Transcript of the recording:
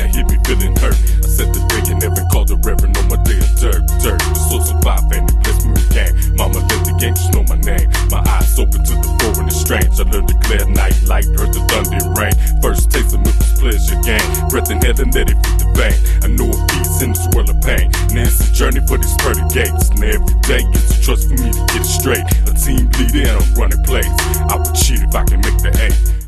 that hit me feeling hurt. I said the day and never called the reverend on my day of dirt. The source of life and he blessed me with game. Mama let the game just know my name. My eyes open to the foreign and strange. I learned to glare night light, heard the thunder and rain. First taste of milk was pleasure gain. Breath in hell and let it fit the vein. I know a peace in this world of pain. Now it's a journey for these pearly gates. And every day it's a trust for me to get it straight. A team leader and I'm running plays. I would cheat if I can make the A.